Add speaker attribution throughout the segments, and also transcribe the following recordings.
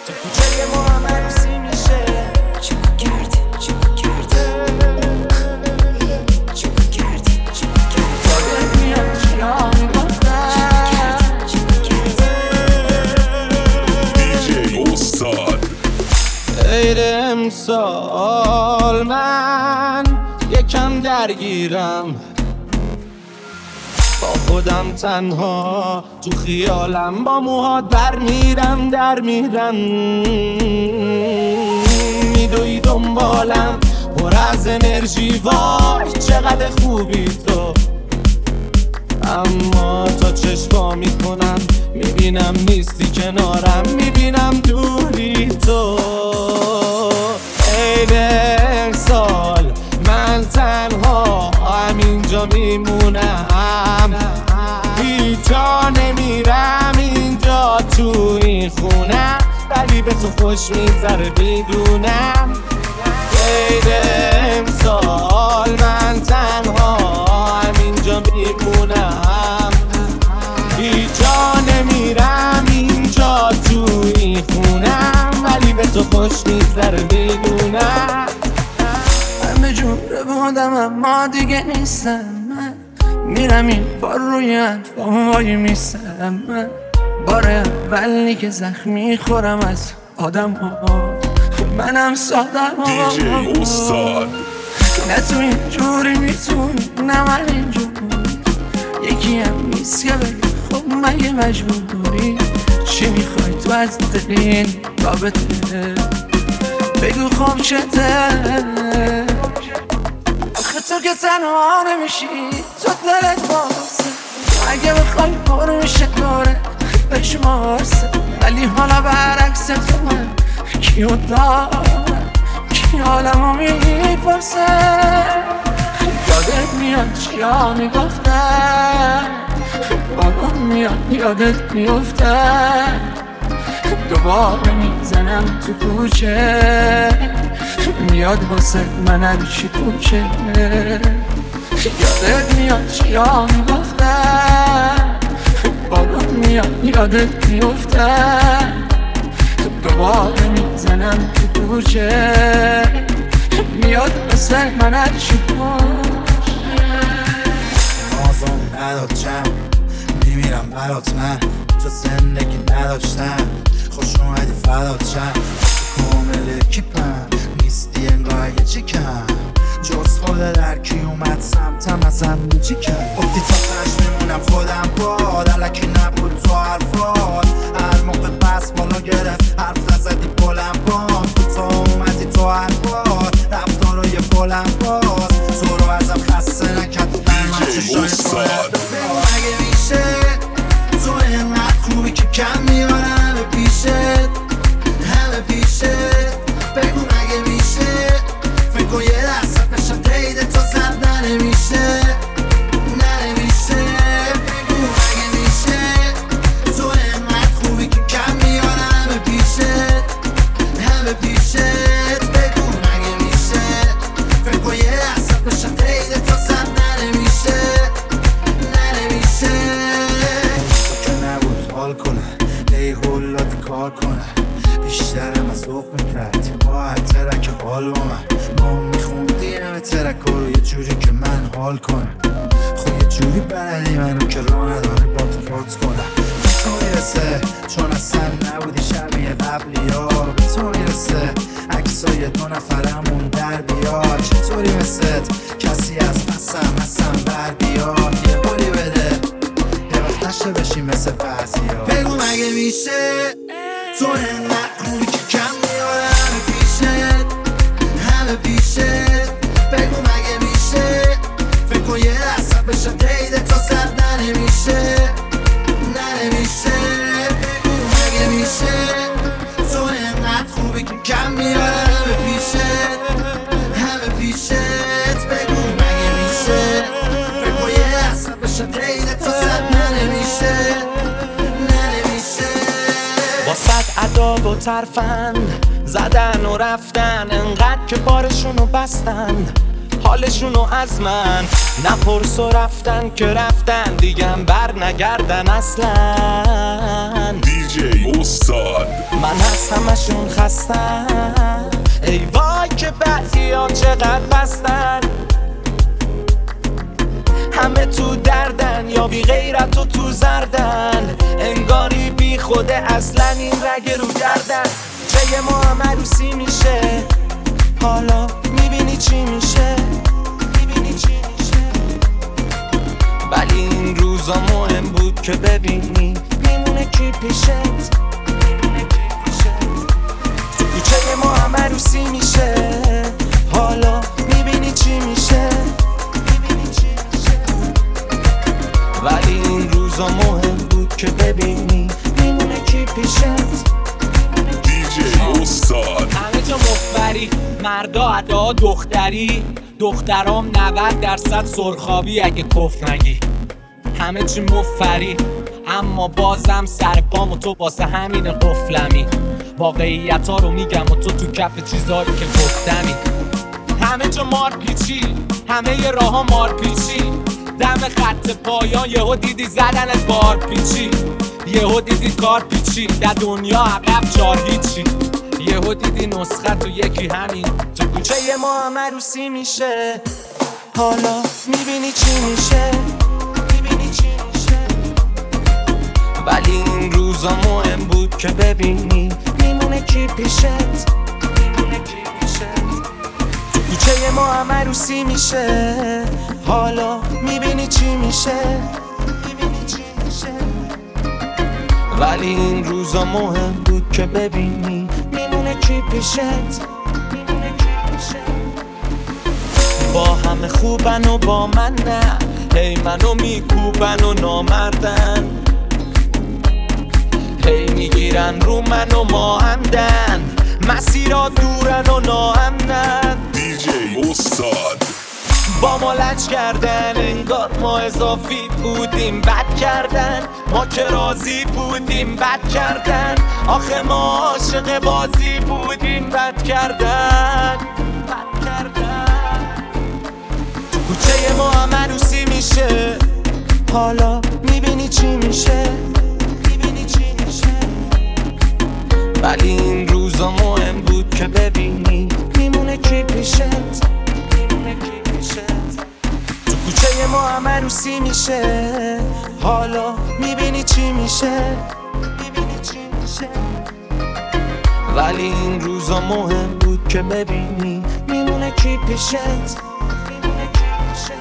Speaker 1: تو کوچه ما هم عروسی میشه.
Speaker 2: چیکار کردی؟ چیکار کردی؟ چیکار کردی؟ چیکار کردی؟
Speaker 1: یادت میاد چیا میگفتم؟
Speaker 3: دیجی استاد.
Speaker 1: عید امسال من یکم درگیرم، با خودم تنها تو خیالم، با موهات برمیرم در میرم، میدوی دنبالم پر از انرژی. وای چقدر خوبی تو، اما تا چشما میکنم میبینم نیستی کنارم، میبینم دوری تو. عید امسال من تنها همینجا میمونم، هیچ جا نمیرم اینجا تو این خونه، ولی به تو خوش میگذره بدونم. عید امسال من تنها همینجا میمونم، هیچ جا نمیرم اینجا تو این خونم، ولی به تو خوش میگذره بدونم. همه جور بودم اما دیگه نیستم من، میرم این بار روی انفام وای میستم من، بار اولی که زخم میخورم از آدم ها، منم سادم ها.
Speaker 3: دیجی استاد.
Speaker 1: نه تو اینجوری میتونی نه من اینجوری، یکی هم نیست که بگه خب مگه مجبوری، چی میخوای تو از دل این رابطه، بگو خب چته. آخه تو که تنها نمیشی تو دلت بازه، اگه بخوای پر میشه دوره بشمارسه، ولی حالا برعکس تو من کیو دارم، کی حالمو میپرسه. یادت میاد چیا میگفتم، بابام میاد یادت میفتم، دوباره میزنم تو کوچه، میاد واسه من هرچی کوچه. یادت میاد چیا میگفتم، بابام میاد یادت میفتم، دوباره میزنم تو کوچه، میاد واسه من هرچی کوچه.
Speaker 4: آزم نداد جمع میمیرم برات، من تو زندگی نداشتم، خوش اومدی فدات شم، کامل کیپم نیستی انگار یه چیکم، جز خود در کی اومد سمتم ازم میچیکم، گفتی تا تش میمونم خودم باد، علکی نبود تو حرفات، هر موقع بس بالا گرفت حرف نزدی بلند باز، تو تا اومدی تو حرفات رفتارای بلند باز، تو رو ازم خسته نکرد من چشای
Speaker 3: استاد.
Speaker 4: مگه میشه تو اینقدر خوبی که کم میارم همه پیشت، همه پیشت، بگو مگه میشه فکر کن یه درصد بشم تیده تو زد نمیشه، نمیشه، بگو مگه میشه تو اینقدر خوبی که کم میارم همه پیشت، همه پیشت، بگو مگه میشه فکر کن یه درصد بشم تیده تو زد نمیشه، نمیشه. که نبود حال کنه ای هولات کار کنه، بیشترم از ذوق میکرد با هر ترک حال با ما میخوندی همه ترک رو یه جوری که من حال کنم، خب یه جوری بلدی منو که راه نداره با تو پات کنم، به تو میرسه چون اصلا نبودی شبیه قبلی ها، به تو میرسه عکسای دو نفرمون در بیاد، چطوری مثلت کسی از قسم بر بیاد، یه بولی بده یه وقت نشه بشی مثل بعضی ها، بگو مگه میشه تو انقدر خوبی که کم میاره همه پیشت، همه پیشت، بگو مگه میشه فکر کن یه درصد بشم تیده تو زد نمیشه، نمیشه، بگو مگه میشه تو انقدر خوبی که کم میاره همه پیشت، همه پیشت، بگو مگه میشه فکر کن یه درصد بشم تیده تو زد نمیشه، نمیشه.
Speaker 1: واسه ادا و ترفند زدن و رفتن، انقدر که بارشونو بستن حالشونو از من نپرس و رفتن که رفتن دیگه هم بر نگردن اصلا.
Speaker 3: دیجی استاد
Speaker 1: من از همشون خستم، ای وای که بعضیا چقدر بستن، همه تو دردن یا بی غیرت و تو زردن، انگاری بی خوده اصلا این رگ رو گردن. چه ما هم عروسی میشه، حالا میبینی چی میشه، میبینی چی میشه. ولی این روزا مهم بود که ببینی میمونه کی پیشت، میمونه کی پیشت. تو کوچه ما هم عروسی میشه، حالا میبینی چی میشه، میبینی چی میشه. ولی این روزا مهم بود که ببینی میمونه کی پیشت.
Speaker 3: استاد
Speaker 5: همه جا مفبری، مردا ادا دختری، دخترام 90% سرخابی اگه کف نگی. همه چی مفری اما بازم سر پام و تو واسه همین قفلمی. واقعیت ها رو میگم و تو کف چیزایی که گفتمی. همه جا مار پیچی، همه ی راه ها مار پیچی، دم خط پایان یهو دیدی زدنت بار پیچی، یهو دیدی کار پیچی، در دنیا عقب جار هیچی، یهو دیدی نسخه تو یکی همین. تو کوچه ما هم عروسی میشه،
Speaker 1: حالا میبینی چی میشه، میبینی چی میشه. ولی این روزا مهم بود که ببینی میمونه کی پیشت، میمونه کی پیشت. تو کوچه ما هم عروسی میشه، حالا میبینی چی میشه، میبینی چی میشه. ولی این روزا مهم بود که ببینی میمونه کی پیشت، میمونه کی پیشت. با همه خوبن و با من نه، هی منو میکوبن و نامردن، هی میگیرن رو من و ماهندن، مسیرها دورن و ناامنن.
Speaker 3: استاد
Speaker 1: با ما لج کردن، انگار ما اضافی بودیم، بد کردن. ما که راضی بودیم بد کردن، آخه ما عاشق بازی بودیم بد کردن، بد کردن. تو کوچه ما هم عروسی میشه، حالا میبینی چی میشه، میبینی چی میشه. ولی این روزا مهم بود که ببینی میمونه کی پیشت، میمونه کی پیشت. تو کوچه ما هم عروسی میشه، حالا میبینی چی میشه، میبینی چی میشه. ولی این روزا مهم بود که ببینی میمونه کی پیشت، میمونه کی پیشت.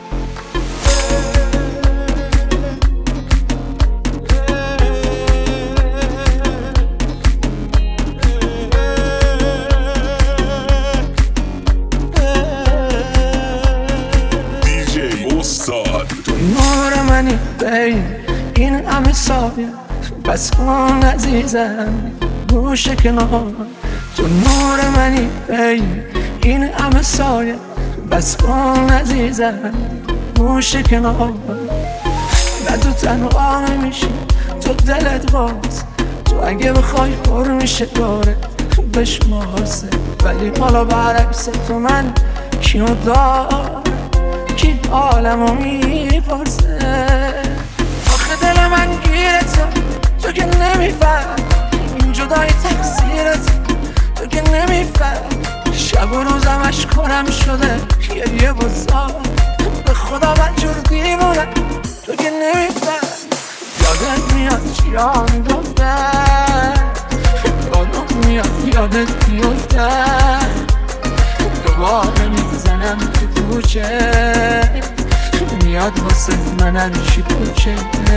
Speaker 1: تو نور منی بین این همه سایه، بس کن عزیزم گوش کنار. تو نور منی بین این همه سایه، بس کن عزیزم گوش کنار. نه تو تنها نمیشی، تو دلت باز، تو اگه بخوای پر میشه داره بشمارسه. ولی حالا برعکس تو من کیو دار، کی عالمو میپرسه. آخه دل من گیره تو که نمیفهم، این جدای تقصیرت تو که نمیفهم. شب و روزمش کنم شده گریه بزار، به خدا بدجور دیوونه تو که نمیفهم. یادت میاد چیا میگفتن، یادت میاد یادت میفتن. دوباره میزنم تو کوچه، میاد واسه من هرچی کوچه.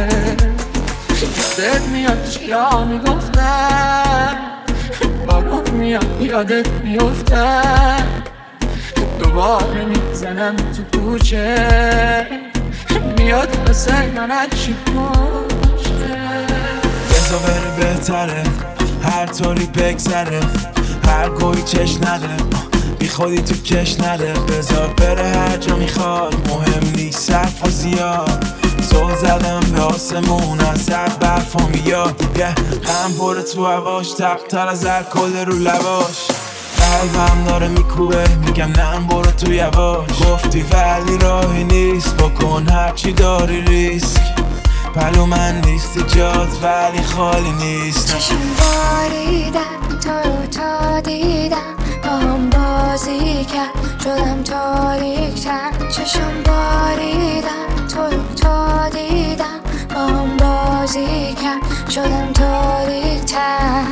Speaker 1: یادت میاد چیا میگفتن، بارون میاد یادت میفتن. دوباره میزنم تو کوچه، میاد واسه من هرچی کوچه.
Speaker 6: بزا بره بهتره، هر طوری بگذره، هر گوی چش نده، بی خودی تو کش نده. بذار بره هر جا میخواد، مهم نیست صرف و زیاد. زل زدم به آسمون از زر برفا میاد. غم بره تو هواش، تقتر از هر کل رو لباش. قلبم داره میکوبه، میگم نم برو تو یواش. گفتی ولی راهی نیست، بکن هرچی داری ریسک. پلو من نیستی جات ولی خالی نیست.
Speaker 7: چشم باریدم تو رو تا دیدم، با هم بازی کرد شدم تاریک‌تر. چشم باریدم تو رو تا دیدم، با هم بازی کرد شدم تاریک‌تر.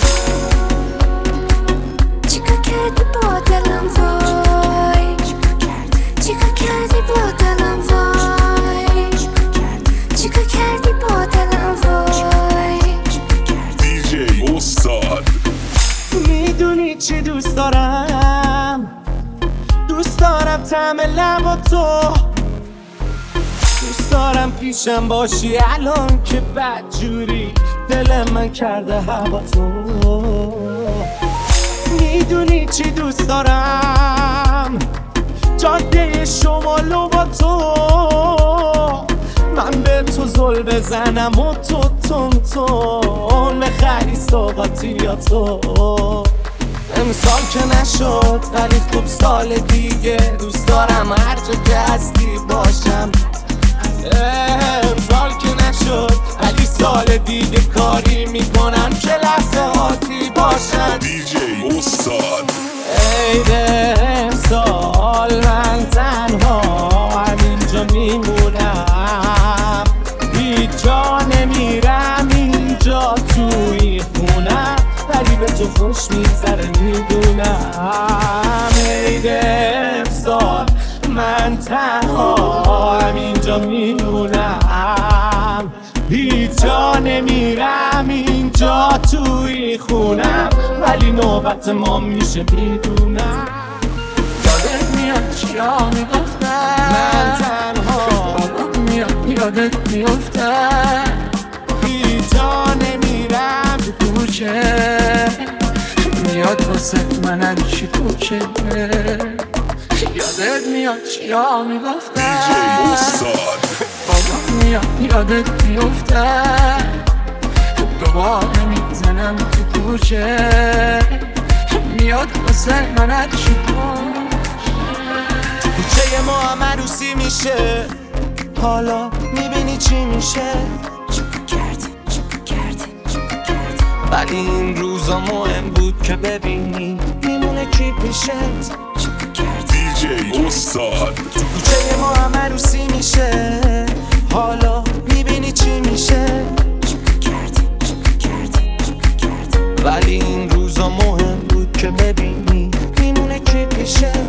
Speaker 7: چیکار کردی با دلم وای، چیکار کردی با دلم وای، چیکار کردی با دلم وای.
Speaker 3: DJ استاد.
Speaker 5: میدونی چی دوست دارم؟ دوست دارم طعم لبا تو، دوست دارم پیشم باشی الان که بدجوری دل من کرده هوا تو. میدونی چی دوست دارم؟ جاده شمالو با تو، من به تو زل بزنم و تو تون بخری سوقاتی یا تو. امسال که نشد ولی خوب سال دیگه دوست دارم هر جا که هستی باشم. امسال که نشد ولی سال دیگه کاری میکنم که لحظه هاتی باشن.
Speaker 3: DJ استاد.
Speaker 5: عید امسال من تنها همینجا میمونم، هیچ جا نمیرم اینجا توی خونم، ولی به تو خوش میگذره میدونم. عید امسال من تنها همینجا میمونم، هیچ جا نمیرم اینجا توی خونم، ولی نوبت ما میشه میدونم.
Speaker 1: یادت میاد چیا میگفتن،
Speaker 5: من تنها
Speaker 1: بابام میاد یادت میافتن،
Speaker 5: هیچ جا نمیرم
Speaker 1: تو کوچه میاد واسه من هر چی کوچه. یادت میاد چیا میگفتن،
Speaker 3: DJ استاد.
Speaker 1: بابام میاد یادت میافتن، دوباره میزنم تو کوچه میاد واسه من هر چی
Speaker 5: کوچه ما هم عروسی میشه، حالا میبینی چی میشه.
Speaker 2: چیکار کردی چیکار کردی چیکار کردی
Speaker 5: ولی این روزا مهم بود که ببینی میمونه کی پیشت.
Speaker 2: چیکار کردی
Speaker 3: DJ استاد.
Speaker 5: تو کوچه ما هم عروسی میشه، حالا میبینی چی میشه.
Speaker 2: چیکار کردی چیکار کردی چیکار کردی
Speaker 5: ولی این روزا مهم بود که ببینی میمونه کی پیشت.